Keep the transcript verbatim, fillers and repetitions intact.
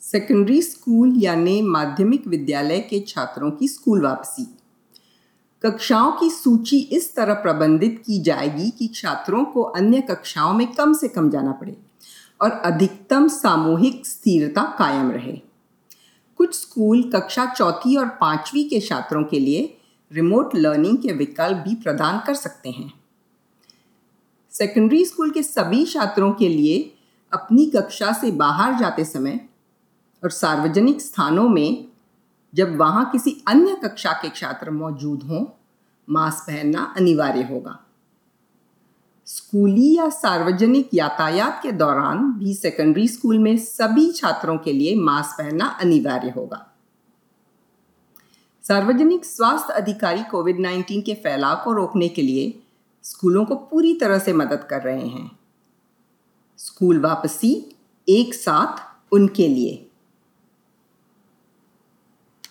Secondary school यानी माध्यमिक विद्यालय के छात्रों की स्कूल वापसी। कक्षाओं की सूची इस तरह प्रबंधित की जाएगी कि छात्रों को अन्य कक्षाओं में कम से कम जाना पड़े और अधिकतम सामूहिक स्थिरता कायम रहे। कुछ स्कूल कक्षा चौथी और पांचवी के छात्रों के लिए रिमोट लर्निंग के विकल्प भी प्रदान कर सकते हैं। सेकेंडरी स्कूल के सभी छात्रों के लिए अपनी कक्षा से बाहर जाते समय और सार्वजनिक स्थानों में जब वहां किसी अन्य कक्षा के छात्र मौजूद हों, मास्क पहनना अनिवार्य होगा। स्कूली या सार्वजनिक यातायात के दौरान भी सेकेंडरी स्कूल में सभी छात्रों के लिए मास्क पहनना अनिवार्य होगा। सार्वजनिक स्वास्थ्य अधिकारी कोविड नाइन्टीन के फैलाव को रोकने के लिए स्कूलों को पूरी तरह से मदद कर रहे हैं। स्कूल वापसी एक साथ उनके लिए।